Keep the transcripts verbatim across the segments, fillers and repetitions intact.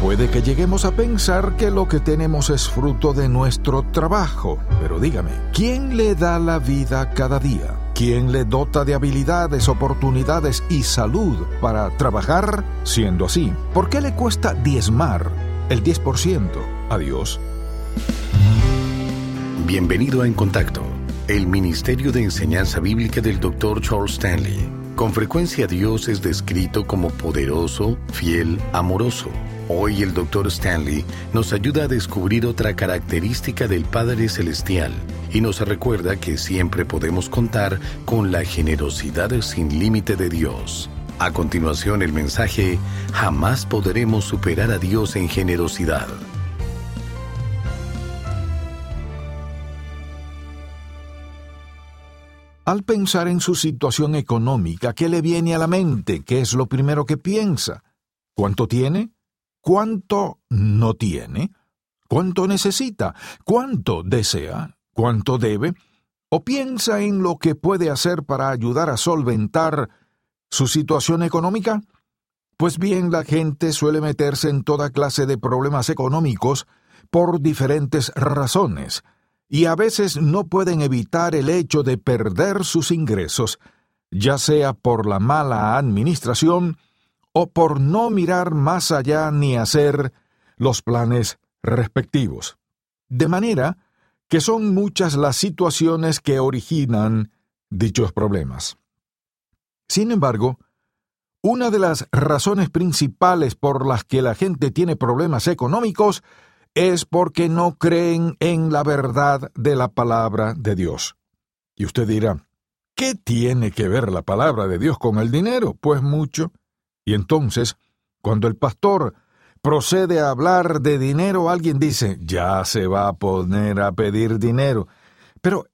Puede que lleguemos a pensar que lo que tenemos es fruto de nuestro trabajo, pero dígame, ¿quién le da la vida cada día? ¿Quién le dota de habilidades, oportunidades y salud para trabajar? Siendo así, ¿por qué le cuesta diezmar el diez por ciento a Dios? Bienvenido a En Contacto, el Ministerio de Enseñanza Bíblica del doctor Charles Stanley. Con frecuencia Dios es descrito como poderoso, fiel, amoroso. Hoy el doctor Stanley nos ayuda a descubrir otra característica del Padre Celestial y nos recuerda que siempre podemos contar con la generosidad sin límite de Dios. A continuación el mensaje, jamás podremos superar a Dios en generosidad. Al pensar en su situación económica, ¿qué le viene a la mente? ¿Qué es lo primero que piensa? ¿Cuánto tiene? ¿Cuánto no tiene? ¿Cuánto necesita? ¿Cuánto desea? ¿Cuánto debe? ¿O piensa en lo que puede hacer para ayudar a solventar su situación económica? Pues bien, la gente suele meterse en toda clase de problemas económicos por diferentes razones, y a veces no pueden evitar el hecho de perder sus ingresos, ya sea por la mala administración o por no mirar más allá ni hacer los planes respectivos. De manera que son muchas las situaciones que originan dichos problemas. Sin embargo, una de las razones principales por las que la gente tiene problemas económicos es porque no creen en la verdad de la palabra de Dios. Y usted dirá, ¿qué tiene que ver la palabra de Dios con el dinero? Pues mucho. Y entonces, cuando el pastor procede a hablar de dinero, alguien dice, ya se va a poner a pedir dinero. Pero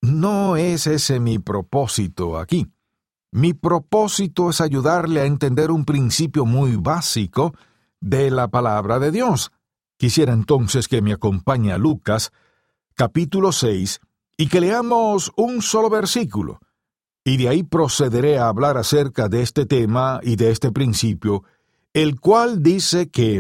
no es ese mi propósito aquí. Mi propósito es ayudarle a entender un principio muy básico de la palabra de Dios. Quisiera entonces que me acompañe a Lucas, capítulo seis, y que leamos un solo versículo. Y de ahí procederé a hablar acerca de este tema y de este principio, el cual dice que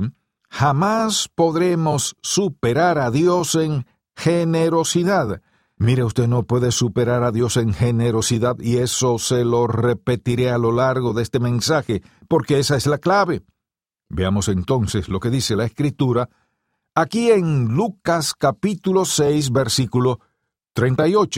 jamás podremos superar a Dios en generosidad. Mire, usted no puede superar a Dios en generosidad, y eso se lo repetiré a lo largo de este mensaje, porque esa es la clave. Veamos entonces lo que dice la Escritura, aquí en Lucas capítulo seis, versículo treinta y ocho.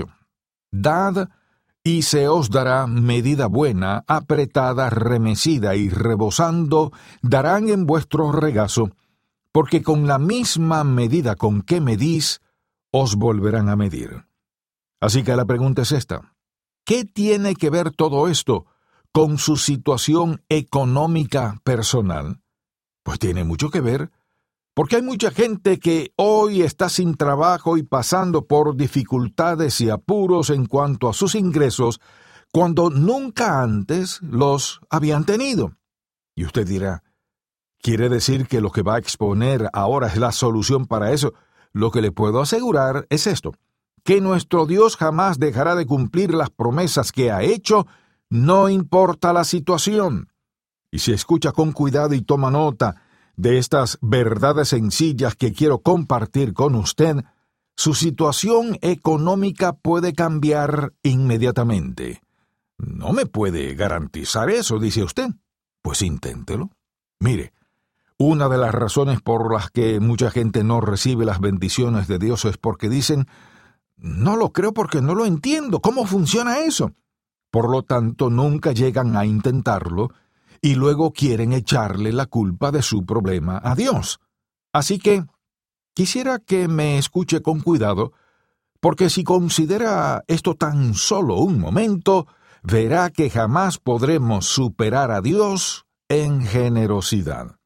Dad, y se os dará medida buena, apretada, remecida y rebosando, darán en vuestro regazo, porque con la misma medida con que medís, os volverán a medir. Así que la pregunta es esta: ¿qué tiene que ver todo esto con su situación económica personal? Pues tiene mucho que ver, porque hay mucha gente que hoy está sin trabajo y pasando por dificultades y apuros en cuanto a sus ingresos, cuando nunca antes los habían tenido. Y usted dirá, ¿quiere decir que lo que va a exponer ahora es la solución para eso? Lo que le puedo asegurar es esto, que nuestro Dios jamás dejará de cumplir las promesas que ha hecho, no importa la situación. Y si escucha con cuidado y toma nota de estas verdades sencillas que quiero compartir con usted, su situación económica puede cambiar inmediatamente. No me puede garantizar eso, dice usted. Pues inténtelo. Mire, una de las razones por las que mucha gente no recibe las bendiciones de Dios es porque dicen, no lo creo porque no lo entiendo. ¿Cómo funciona eso? Por lo tanto, nunca llegan a intentarlo y luego quieren echarle la culpa de su problema a Dios. Así que quisiera que me escuche con cuidado, porque si considera esto tan solo un momento, verá que jamás podremos superar a Dios en generosidad.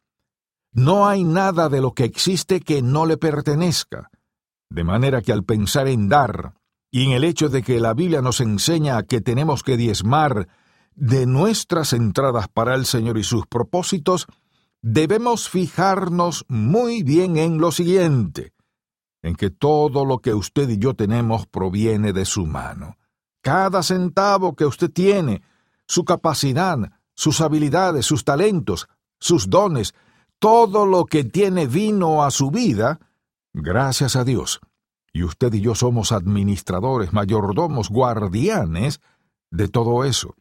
No hay nada de lo que existe que no le pertenezca, de manera que al pensar en dar, y en el hecho de que la Biblia nos enseña que tenemos que diezmar de nuestras entradas para el Señor y sus propósitos, debemos fijarnos muy bien en lo siguiente, en que todo lo que usted y yo tenemos proviene de su mano. Cada centavo que usted tiene, su capacidad, sus habilidades, sus talentos, sus dones, todo lo que tiene vino a su vida, gracias a Dios. Y usted y yo somos administradores, mayordomos, guardianes de todo eso.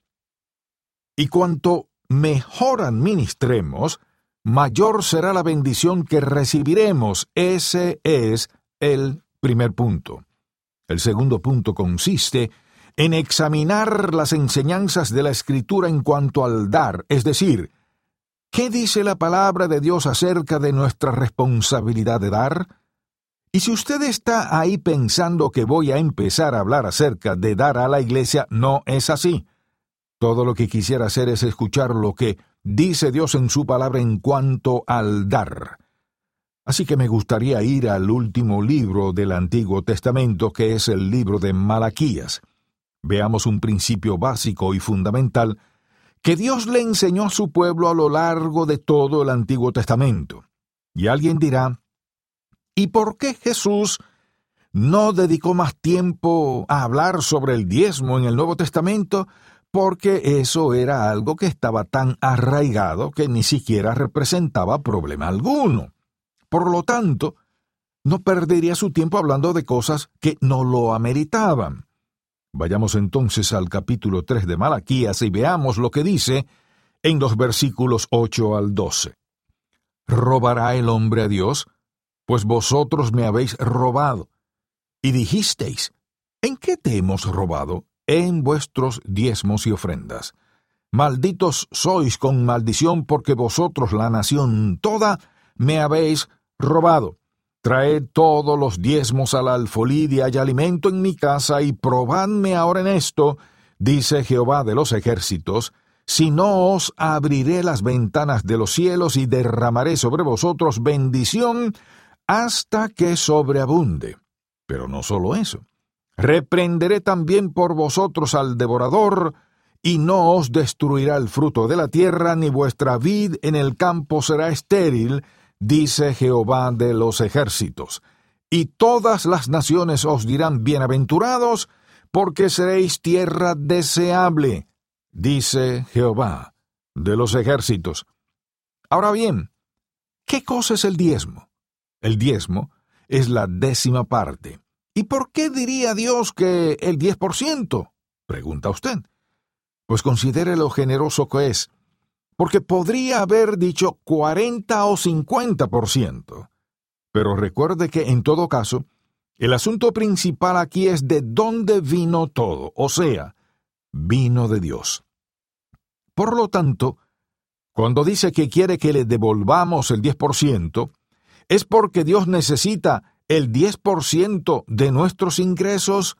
Y cuanto mejor administremos, mayor será la bendición que recibiremos. Ese es el primer punto. El segundo punto consiste en examinar las enseñanzas de la Escritura en cuanto al dar, es decir, ¿qué dice la palabra de Dios acerca de nuestra responsabilidad de dar? Y si usted está ahí pensando que voy a empezar a hablar acerca de dar a la iglesia, no es así. Todo lo que quisiera hacer es escuchar lo que dice Dios en su palabra en cuanto al dar. Así que me gustaría ir al último libro del Antiguo Testamento, que es el libro de Malaquías. Veamos un principio básico y fundamental que Dios le enseñó a su pueblo a lo largo de todo el Antiguo Testamento. Y alguien dirá, ¿y por qué Jesús no dedicó más tiempo a hablar sobre el diezmo en el Nuevo Testamento? Porque eso era algo que estaba tan arraigado que ni siquiera representaba problema alguno. Por lo tanto, no perdería su tiempo hablando de cosas que no lo ameritaban. Vayamos entonces al capítulo tres de Malaquías y veamos lo que dice en los versículos ocho al doce. ¿Robará el hombre a Dios? Pues vosotros me habéis robado. Y dijisteis, ¿en qué te hemos robado? En vuestros diezmos y ofrendas. Malditos sois con maldición, porque vosotros, la nación toda, me habéis robado. Traed todos los diezmos al alfolí y haya alimento en mi casa, y probadme ahora en esto, dice Jehová de los ejércitos, si no os abriré las ventanas de los cielos y derramaré sobre vosotros bendición hasta que sobreabunde. Pero no solo eso. Reprenderé también por vosotros al devorador, y no os destruirá el fruto de la tierra, ni vuestra vid en el campo será estéril, dice Jehová de los ejércitos. Y todas las naciones os dirán bienaventurados, porque seréis tierra deseable, dice Jehová de los ejércitos. Ahora bien, ¿qué cosa es el diezmo? El diezmo es la décima parte. ¿Y por qué diría Dios que el diez por ciento? Pregunta usted. Pues considere lo generoso que es, porque podría haber dicho cuarenta o cincuenta por ciento. Pero recuerde que, en todo caso, el asunto principal aquí es de dónde vino todo, o sea, vino de Dios. Por lo tanto, cuando dice que quiere que le devolvamos el diez por ciento, ¿es porque Dios necesita el diez por ciento de nuestros ingresos?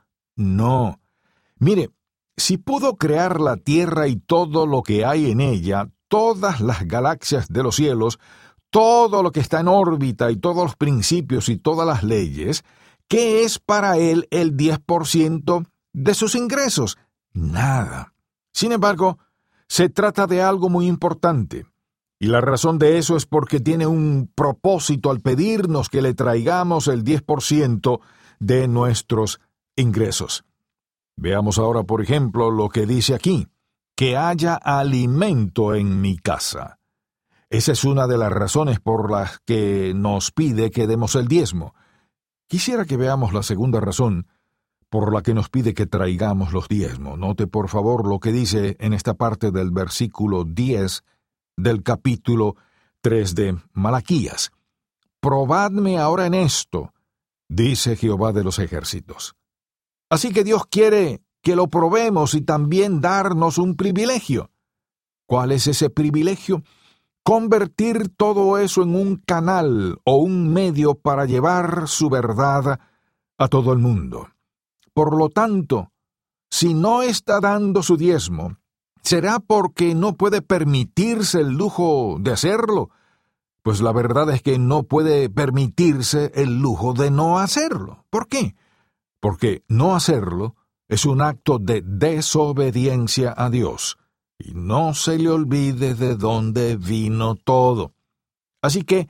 No. Mire, si pudo crear la tierra y todo lo que hay en ella, todas las galaxias de los cielos, todo lo que está en órbita y todos los principios y todas las leyes, ¿qué es para él el diez por ciento de sus ingresos? Nada. Sin embargo, se trata de algo muy importante. Y la razón de eso es porque tiene un propósito al pedirnos que le traigamos el diez por ciento de nuestros ingresos. Veamos ahora, por ejemplo, lo que dice aquí, que haya alimento en mi casa. Esa es una de las razones por las que nos pide que demos el diezmo. Quisiera que veamos la segunda razón por la que nos pide que traigamos los diezmos. Note, por favor, lo que dice en esta parte del versículo diez del capítulo tres de Malaquías. Probadme ahora en esto, dice Jehová de los ejércitos. Así que Dios quiere que lo probemos y también darnos un privilegio. ¿Cuál es ese privilegio? Convertir todo eso en un canal o un medio para llevar su verdad a todo el mundo. Por lo tanto, si no está dando su diezmo, ¿será porque no puede permitirse el lujo de hacerlo? Pues la verdad es que no puede permitirse el lujo de no hacerlo. ¿Por qué? Porque no hacerlo es un acto de desobediencia a Dios. Y no se le olvide de dónde vino todo. Así que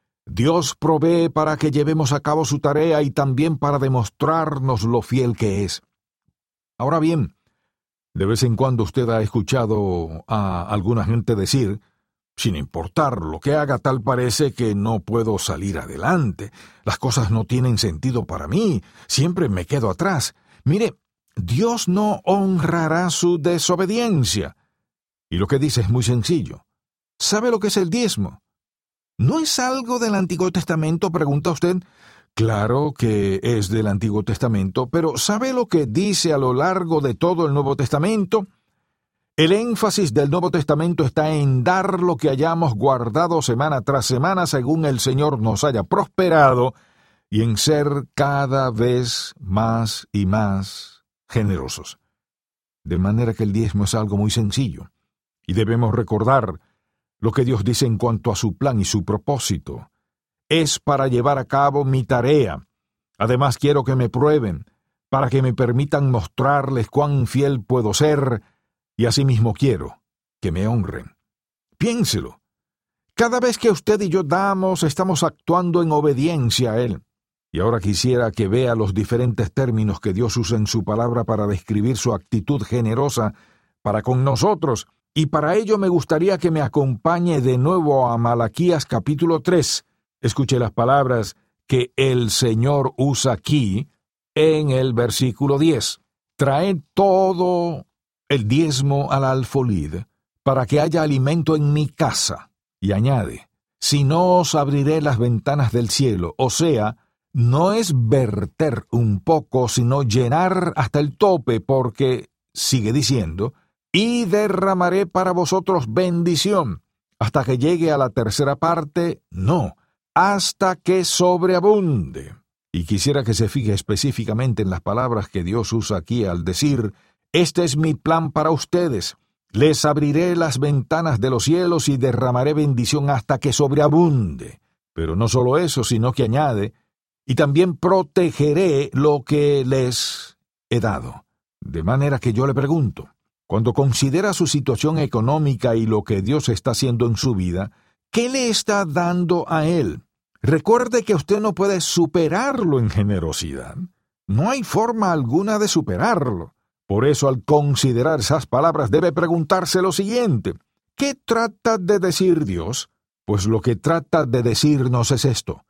Dios provee para que llevemos a cabo su tarea y también para demostrarnos lo fiel que es. Ahora bien, de vez en cuando usted ha escuchado a alguna gente decir, Sin importar lo que haga, tal parece que no puedo salir adelante. Las cosas no tienen sentido para mí. Siempre me quedo atrás. Mire, Dios no honrará su desobediencia. Y lo que dice es muy sencillo. ¿Sabe lo que es el diezmo? ¿No es algo del Antiguo Testamento?, pregunta usted. Claro que es del Antiguo Testamento, pero ¿sabe lo que dice a lo largo de todo el Nuevo Testamento? El énfasis del Nuevo Testamento está en dar lo que hayamos guardado semana tras semana según el Señor nos haya prosperado y en ser cada vez más y más generosos. De manera que el diezmo es algo muy sencillo y debemos recordar lo que Dios dice en cuanto a su plan y su propósito. Es para llevar a cabo mi tarea. Además quiero que me prueben, para que me permitan mostrarles cuán fiel puedo ser, y asimismo quiero que me honren. Piénselo. Cada vez que usted y yo damos, estamos actuando en obediencia a Él. Y ahora quisiera que vea los diferentes términos que Dios usa en su palabra para describir su actitud generosa para con nosotros, y para ello me gustaría que me acompañe de nuevo a Malaquías capítulo tres. Escuche las palabras que el Señor usa aquí en el versículo diez. Traed todo el diezmo al alfolid, para que haya alimento en mi casa. Y añade, si no os abriré las ventanas del cielo, o sea, no es verter un poco, sino llenar hasta el tope, porque, sigue diciendo, y derramaré para vosotros bendición, hasta que llegue a la tercera parte, no, hasta que sobreabunde. Y quisiera que se fije específicamente en las palabras que Dios usa aquí al decir, este es mi plan para ustedes. Les abriré las ventanas de los cielos y derramaré bendición hasta que sobreabunde. Pero no solo eso, sino que añade, y también protegeré lo que les he dado. De manera que yo le pregunto, cuando considera su situación económica y lo que Dios está haciendo en su vida, ¿qué le está dando a Él? Recuerde que usted no puede superarlo en generosidad. No hay forma alguna de superarlo. Por eso, al considerar esas palabras, debe preguntarse lo siguiente. ¿Qué trata de decir Dios? Pues lo que trata de decirnos es esto.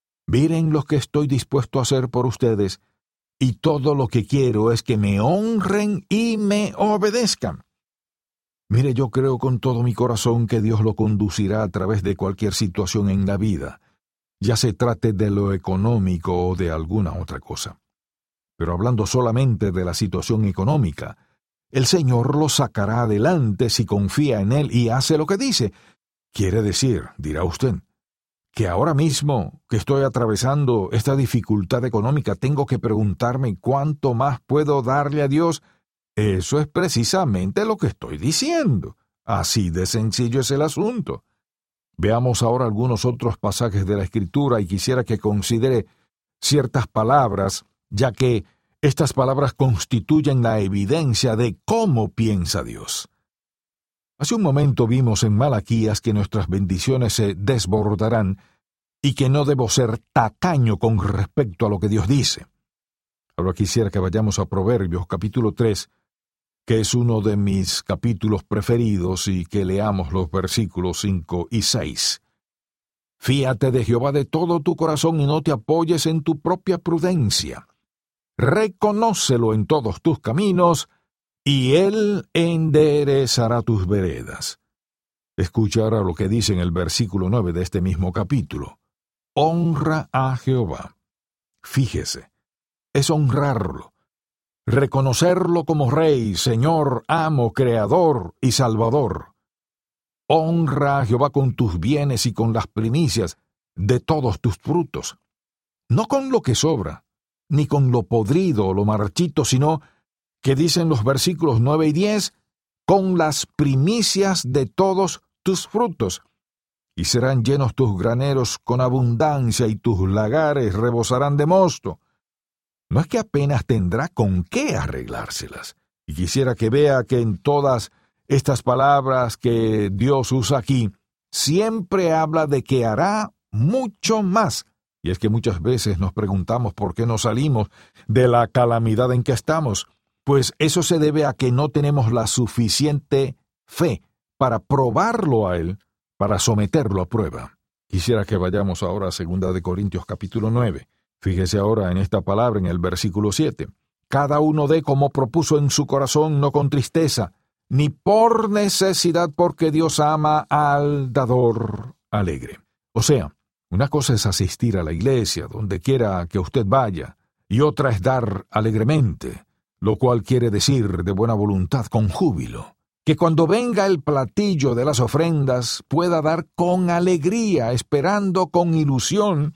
Miren lo que estoy dispuesto a hacer por ustedes, y todo lo que quiero es que me honren y me obedezcan. Mire, yo creo con todo mi corazón que Dios lo conducirá a través de cualquier situación en la vida, ya se trate de lo económico o de alguna otra cosa. Pero hablando solamente de la situación económica, el Señor lo sacará adelante si confía en Él y hace lo que dice. Quiere decir, dirá usted, que ahora mismo que estoy atravesando esta dificultad económica tengo que preguntarme cuánto más puedo darle a Dios. Eso es precisamente lo que estoy diciendo. Así de sencillo es el asunto. Veamos ahora algunos otros pasajes de la Escritura y quisiera que considere ciertas palabras, ya que estas palabras constituyen la evidencia de cómo piensa Dios. Hace un momento vimos en Malaquías que nuestras bendiciones se desbordarán y que no debo ser tacaño con respecto a lo que Dios dice. Ahora quisiera que vayamos a Proverbios capítulo tres, que es uno de mis capítulos preferidos, y que leamos los versículos cinco y seis. Fíate de Jehová de todo tu corazón y no te apoyes en tu propia prudencia. Reconócelo en todos tus caminos, y Él enderezará tus veredas. Escucha ahora lo que dice en el versículo nueve de este mismo capítulo. Honra a Jehová. Fíjese, es honrarlo. Reconocerlo como Rey, Señor, Amo, Creador y Salvador. Honra a Jehová con tus bienes y con las primicias de todos tus frutos. No con lo que sobra, ni con lo podrido o lo marchito, sino que dicen los versículos nueve y diez, con las primicias de todos tus frutos. Y serán llenos tus graneros con abundancia, y tus lagares rebosarán de mosto. No es que apenas tendrá con qué arreglárselas. Y quisiera que vea que en todas estas palabras que Dios usa aquí, siempre habla de que hará mucho más. Y es que muchas veces nos preguntamos por qué no salimos de la calamidad en que estamos. Pues eso se debe a que no tenemos la suficiente fe para probarlo a Él, para someterlo a prueba. Quisiera que vayamos ahora a segunda de Corintios capítulo nueve. Fíjese ahora en esta palabra en el versículo siete. Cada uno dé como propuso en su corazón, no con tristeza, ni por necesidad, porque Dios ama al dador alegre. O sea, una cosa es asistir a la iglesia, donde quiera que usted vaya, y otra es dar alegremente, lo cual quiere decir de buena voluntad, con júbilo. Que cuando venga el platillo de las ofrendas pueda dar con alegría, esperando con ilusión,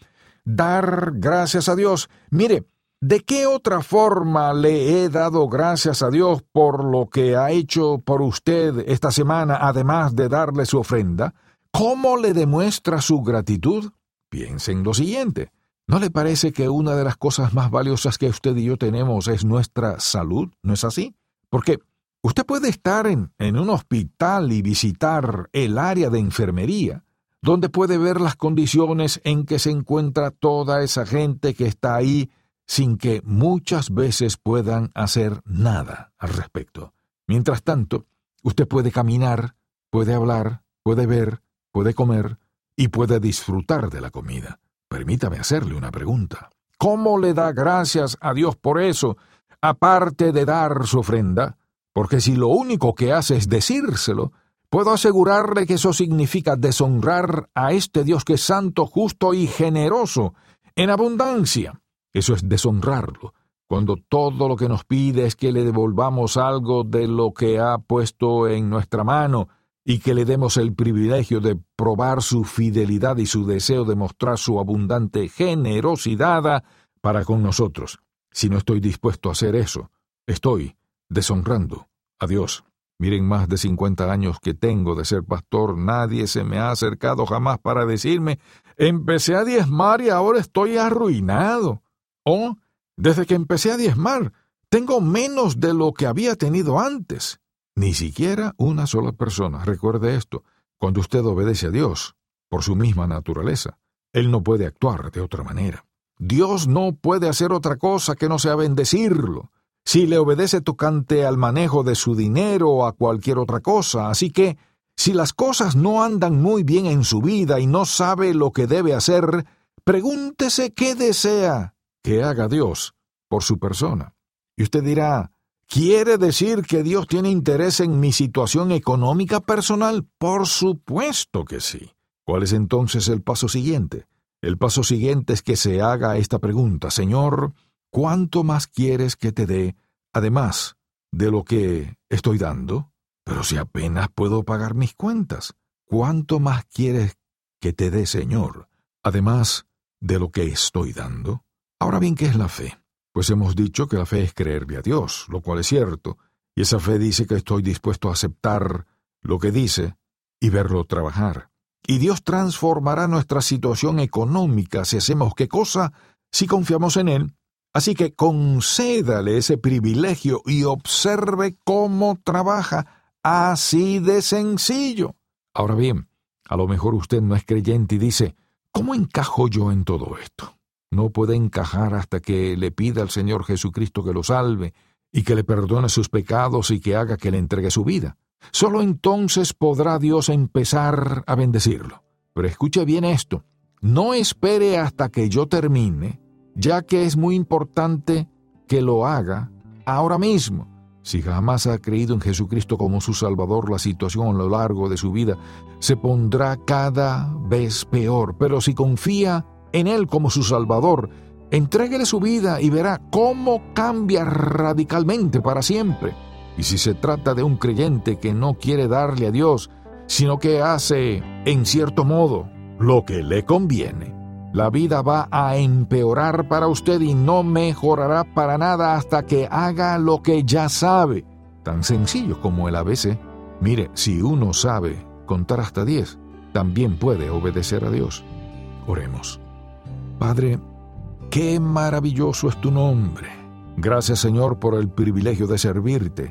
dar gracias a Dios. Mire, ¿de qué otra forma le he dado gracias a Dios por lo que ha hecho por usted esta semana, además de darle su ofrenda? ¿Cómo le demuestra su gratitud? Piense en lo siguiente. ¿No le parece que una de las cosas más valiosas que usted y yo tenemos es nuestra salud? ¿No es así? Porque usted puede estar en, en un hospital y visitar el área de enfermería, donde puede ver las condiciones en que se encuentra toda esa gente que está ahí sin que muchas veces puedan hacer nada al respecto. Mientras tanto, usted puede caminar, puede hablar, puede ver, puede comer y puede disfrutar de la comida. Permítame hacerle una pregunta. ¿Cómo le da gracias a Dios por eso, aparte de dar su ofrenda? Porque si lo único que hace es decírselo, puedo asegurarle que eso significa deshonrar a este Dios que es santo, justo y generoso, en abundancia. Eso es deshonrarlo, cuando todo lo que nos pide es que le devolvamos algo de lo que ha puesto en nuestra mano y que le demos el privilegio de probar su fidelidad y su deseo de mostrar su abundante generosidad para con nosotros. Si no estoy dispuesto a hacer eso, estoy deshonrando a Dios. Miren, más de cincuenta años que tengo de ser pastor, nadie se me ha acercado jamás para decirme, empecé a diezmar y ahora estoy arruinado. O, desde que empecé a diezmar, tengo menos de lo que había tenido antes. Ni siquiera una sola persona. Recuerde esto, cuando usted obedece a Dios, por su misma naturaleza, Él no puede actuar de otra manera. Dios no puede hacer otra cosa que no sea bendecirlo. Si le obedece tocante al manejo de su dinero o a cualquier otra cosa. Así que, si las cosas no andan muy bien en su vida y no sabe lo que debe hacer, pregúntese qué desea que haga Dios por su persona. Y usted dirá, ¿quiere decir que Dios tiene interés en mi situación económica personal? Por supuesto que sí. ¿Cuál es entonces el paso siguiente? El paso siguiente es que se haga esta pregunta: Señor, ¿cuánto más quieres que te dé, además de lo que estoy dando? Pero si apenas puedo pagar mis cuentas, ¿cuánto más quieres que te dé, Señor, además de lo que estoy dando? Ahora bien, ¿qué es la fe? Pues hemos dicho que la fe es creerle a Dios, lo cual es cierto, y esa fe dice que estoy dispuesto a aceptar lo que dice y verlo trabajar. Y Dios transformará nuestra situación económica si hacemos qué cosa, si confiamos en Él. Así que concédale ese privilegio y observe cómo trabaja, así de sencillo. Ahora bien, a lo mejor usted no es creyente y dice, ¿cómo encajo yo en todo esto? No puede encajar hasta que le pida al Señor Jesucristo que lo salve y que le perdone sus pecados y que haga que le entregue su vida. Solo entonces podrá Dios empezar a bendecirlo. Pero escuche bien esto, no espere hasta que yo termine, ya que es muy importante que lo haga ahora mismo. Si jamás ha creído en Jesucristo como su Salvador, la situación a lo largo de su vida se pondrá cada vez peor. Pero si confía en Él como su Salvador, entréguele su vida y verá cómo cambia radicalmente para siempre. Y si se trata de un creyente que no quiere darle a Dios, sino que hace, en cierto modo, lo que le conviene, la vida va a empeorar para usted y no mejorará para nada hasta que haga lo que ya sabe. Tan sencillo como el A B C. Mire, si uno sabe contar hasta diez, también puede obedecer a Dios. Oremos. Padre, qué maravilloso es tu nombre. Gracias, Señor, por el privilegio de servirte.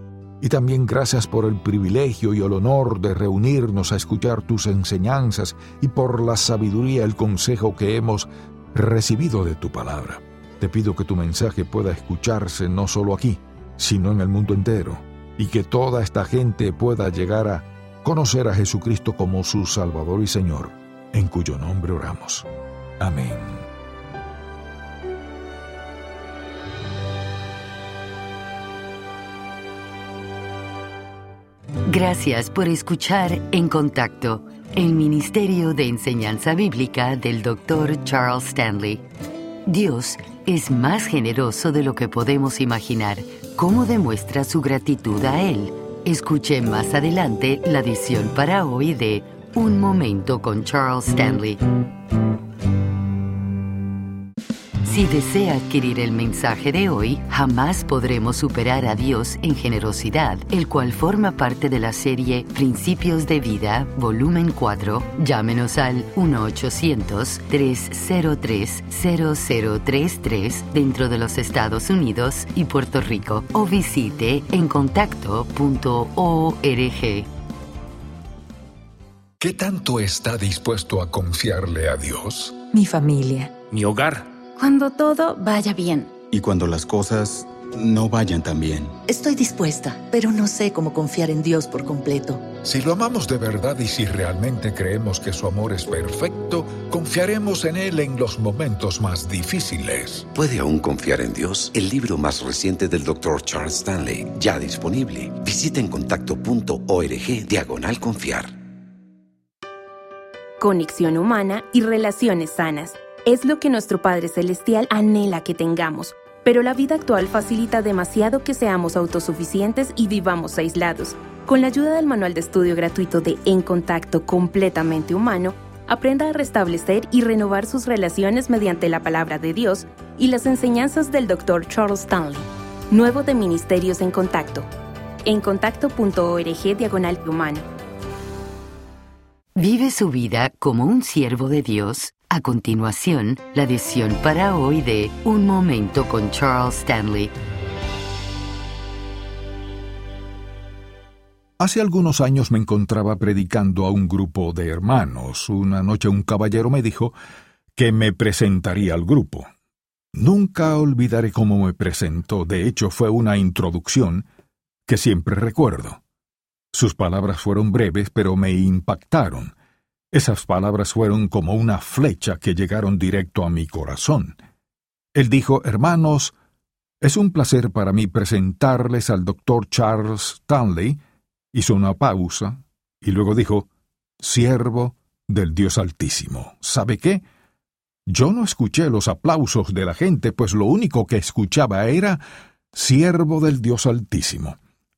Y también gracias por el privilegio y el honor de reunirnos a escuchar tus enseñanzas y por la sabiduría y el consejo que hemos recibido de tu palabra. Te pido que tu mensaje pueda escucharse no solo aquí, sino en el mundo entero, y que toda esta gente pueda llegar a conocer a Jesucristo como su Salvador y Señor, en cuyo nombre oramos. Amén. Gracias por escuchar En Contacto, el Ministerio de Enseñanza Bíblica del doctor Charles Stanley. Dios es más generoso de lo que podemos imaginar. ¿Cómo demuestra su gratitud a Él? Escuche más adelante la edición para hoy de Un Momento con Charles Stanley. Si desea adquirir el mensaje de hoy, Jamás podremos superar a Dios en generosidad, el cual forma parte de la serie Principios de Vida, volumen cuatro. Llámenos al uno ochocientos, tres cero tres, cero cero tres tres dentro de los Estados Unidos y Puerto Rico o visite en contacto punto org. ¿Qué tanto está dispuesto a confiarle a Dios? Mi familia. Mi hogar. Cuando todo vaya bien. Y cuando las cosas no vayan tan bien. Estoy dispuesta, pero no sé cómo confiar en Dios por completo. Si lo amamos de verdad y si realmente creemos que su amor es perfecto, confiaremos en Él en los momentos más difíciles. ¿Puede aún confiar en Dios? El libro más reciente del doctor Charles Stanley, ya disponible. Visita en contacto punto org diagonal confiar. Conexión humana y relaciones sanas es lo que nuestro Padre Celestial anhela que tengamos, pero la vida actual facilita demasiado que seamos autosuficientes y vivamos aislados. Con la ayuda del manual de estudio gratuito de En Contacto completamente humano, aprenda a restablecer y renovar sus relaciones mediante la palabra de Dios y las enseñanzas del doctor Charles Stanley. Nuevo de Ministerios en Contacto. En contacto punto org diagonal humano. ¿Vive su vida como un siervo de Dios? A continuación, la edición para hoy de Un Momento con Charles Stanley. Hace algunos años me encontraba predicando a un grupo de hermanos. Una noche un caballero me dijo que me presentaría al grupo. Nunca olvidaré cómo me presentó. De hecho, fue una introducción que siempre recuerdo. Sus palabras fueron breves, pero me impactaron. Esas palabras fueron como una flecha que llegaron directo a mi corazón. Él dijo: hermanos, es un placer para mí presentarles al doctor Charles Stanley. Hizo una pausa y luego dijo: siervo del Dios Altísimo. ¿Sabe qué? Yo no escuché los aplausos de la gente, pues lo único que escuchaba era siervo del Dios Altísimo.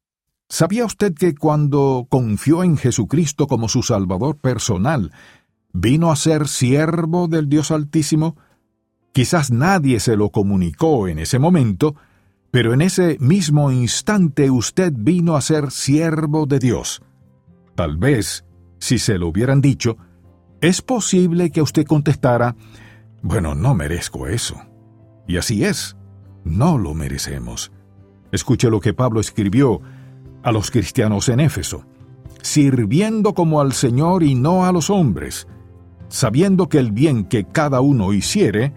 ¿Sabía usted que cuando confió en Jesucristo como su Salvador personal, vino a ser siervo del Dios Altísimo? Quizás nadie se lo comunicó en ese momento, pero en ese mismo instante usted vino a ser siervo de Dios. Tal vez, si se lo hubieran dicho, es posible que usted contestara: bueno, no merezco eso. Y así es, no lo merecemos. Escuche lo que Pablo escribió a los cristianos en Éfeso: sirviendo como al Señor y no a los hombres, sabiendo que el bien que cada uno hiciere,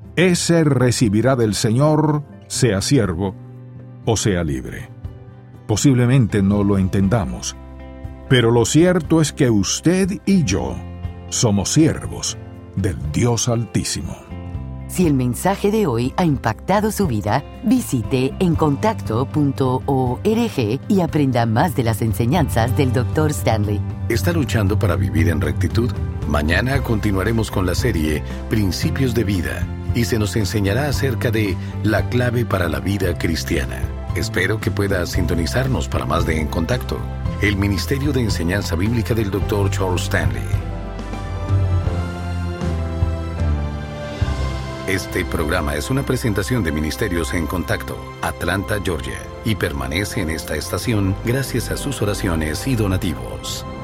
ese recibirá del Señor, sea siervo o sea libre. Posiblemente no lo entendamos, pero lo cierto es que usted y yo somos siervos del Dios Altísimo. Si el mensaje de hoy ha impactado su vida, visite en contacto punto org y aprenda más de las enseñanzas del doctor Stanley. ¿Está luchando para vivir en rectitud? Mañana continuaremos con la serie Principios de Vida y se nos enseñará acerca de la clave para la vida cristiana. Espero que pueda sintonizarnos para más de En Contacto, el Ministerio de Enseñanza Bíblica del doctor Charles Stanley. Este programa es una presentación de Ministerios en Contacto, Atlanta, Georgia, y permanece en esta estación gracias a sus oraciones y donativos.